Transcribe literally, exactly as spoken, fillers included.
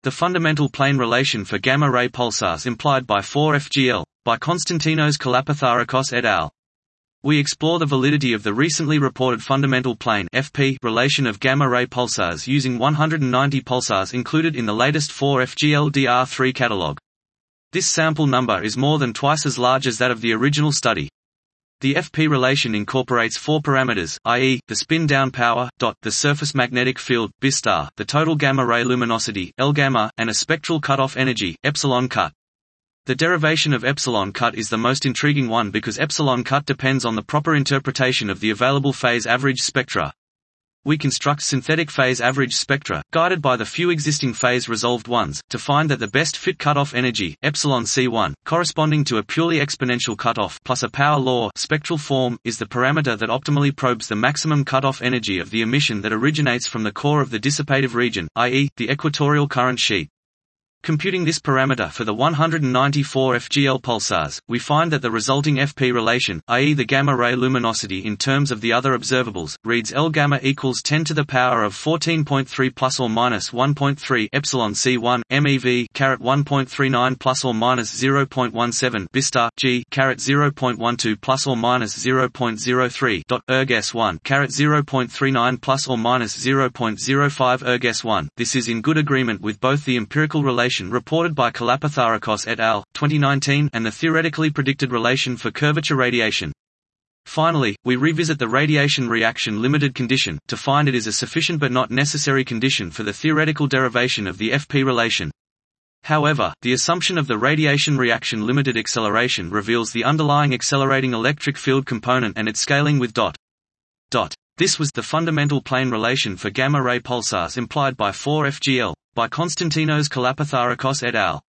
The fundamental plane relation for gamma-ray pulsars implied by four F G L, by Konstantinos Kalapatharakos et al. We explore the validity of the recently reported fundamental plane F P relation of gamma-ray pulsars using one hundred ninety pulsars included in the latest four F G L D R three catalog. This sample number is more than twice as large as that of the original study. The F P relation incorporates four parameters, that is, the spin-down power, dot, the surface magnetic field, B star, the total gamma-ray luminosity, L gamma, and a spectral cutoff energy, epsilon cut. The derivation of epsilon cut is the most intriguing one because epsilon cut depends on the proper interpretation of the available phase average spectra. We construct synthetic phase average spectra, guided by the few existing phase-resolved ones, to find that the best fit cutoff energy, epsilon C one, corresponding to a purely exponential cutoff plus a power law spectral form, is the parameter that optimally probes the maximum cutoff energy of the emission that originates from the core of the dissipative region, that is, the equatorial current sheet. Computing this parameter for the one hundred ninety-four F G L pulsars, we find that the resulting F P relation, that is the gamma-ray luminosity in terms of the other observables, reads L gamma equals ten to the power of fourteen point three plus or minus one point three epsilon C one, M E V caret one point three nine plus or minus zero point one seven B star G caret zero point one two plus or minus zero point zero three dot erg S one caret zero point three nine plus or minus zero point zero five erg S one. This is in good agreement with both the empirical relation reported by Kalapatharakos et al. twenty nineteen and the theoretically predicted relation for curvature radiation. Finally, we revisit the radiation reaction limited condition, to find it is a sufficient but not necessary condition for the theoretical derivation of the F P relation. However, the assumption of the radiation reaction limited acceleration reveals the underlying accelerating electric field component and its scaling with dot. Dot. This was the fundamental plane relation for gamma-ray pulsars implied by four F G L, by Konstantinos Kalapatharakos et al.